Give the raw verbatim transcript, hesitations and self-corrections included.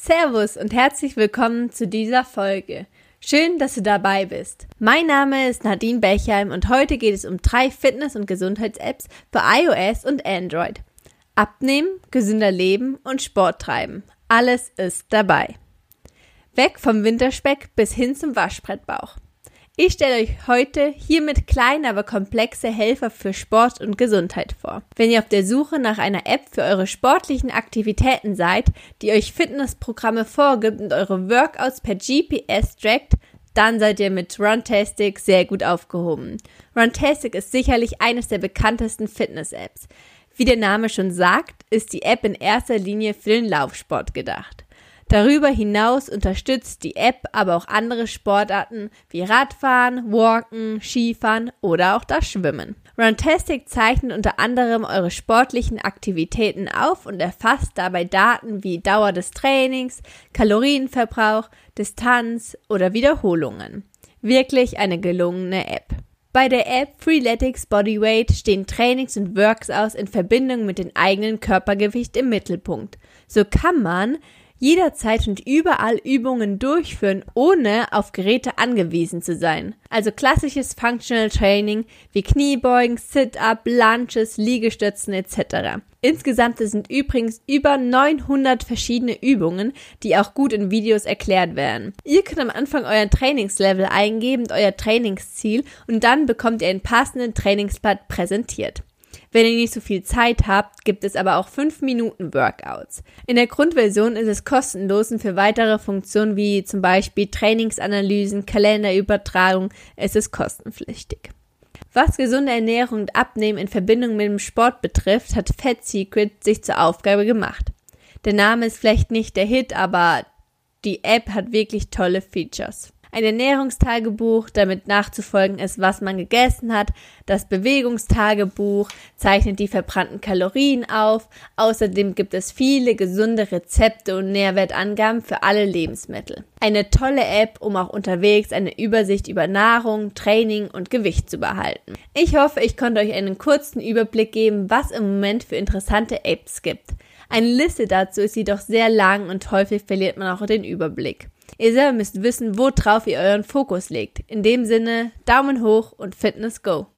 Servus und herzlich willkommen zu dieser Folge. Schön, dass du dabei bist. Mein Name ist Nadine Bechheim und heute geht es um drei Fitness- und Gesundheits-Apps für iOS und Android. Abnehmen, gesünder leben und Sport treiben. Alles ist dabei. Weg vom Winterspeck bis hin zum Waschbrettbauch. Ich stelle euch heute hiermit kleine, aber komplexe Helfer für Sport und Gesundheit vor. Wenn ihr auf der Suche nach einer App für eure sportlichen Aktivitäten seid, die euch Fitnessprogramme vorgibt und eure Workouts per G P S trackt, dann seid ihr mit Runtastic sehr gut aufgehoben. Runtastic ist sicherlich eines der bekanntesten Fitness-Apps. Wie der Name schon sagt, ist die App in erster Linie für den Laufsport gedacht. Darüber hinaus unterstützt die App aber auch andere Sportarten wie Radfahren, Walken, Skifahren oder auch das Schwimmen. Runtastic zeichnet unter anderem eure sportlichen Aktivitäten auf und erfasst dabei Daten wie Dauer des Trainings, Kalorienverbrauch, Distanz oder Wiederholungen. Wirklich eine gelungene App. Bei der App Freeletics Bodyweight stehen Trainings und Workouts in Verbindung mit dem eigenen Körpergewicht im Mittelpunkt. So kann man jederzeit und überall Übungen durchführen, ohne auf Geräte angewiesen zu sein. Also klassisches Functional Training wie Kniebeugen, Sit-Up, Lunges, Liegestützen et cetera. Insgesamt sind übrigens über neunhundert verschiedene Übungen, die auch gut in Videos erklärt werden. Ihr könnt am Anfang euer Trainingslevel eingeben und euer Trainingsziel und dann bekommt ihr einen passenden Trainingsblatt präsentiert. Wenn ihr nicht so viel Zeit habt, gibt es aber auch fünf Minuten Workouts. In der Grundversion ist es kostenlos und für weitere Funktionen wie zum Beispiel Trainingsanalysen, Kalenderübertragung ist es kostenpflichtig. Was gesunde Ernährung und Abnehmen in Verbindung mit dem Sport betrifft, hat Fat Secret sich zur Aufgabe gemacht. Der Name ist vielleicht nicht der Hit, aber die App hat wirklich tolle Features. Ein Ernährungstagebuch, damit nachzufolgen ist, was man gegessen hat. Das Bewegungstagebuch zeichnet die verbrannten Kalorien auf. Außerdem gibt es viele gesunde Rezepte und Nährwertangaben für alle Lebensmittel. Eine tolle App, um auch unterwegs eine Übersicht über Nahrung, Training und Gewicht zu behalten. Ich hoffe, ich konnte euch einen kurzen Überblick geben, was im Moment für interessante Apps gibt. Eine Liste dazu ist jedoch sehr lang und häufig verliert man auch den Überblick. Ihr selber müsst wissen, worauf ihr euren Fokus legt. In dem Sinne, Daumen hoch und Fitness go!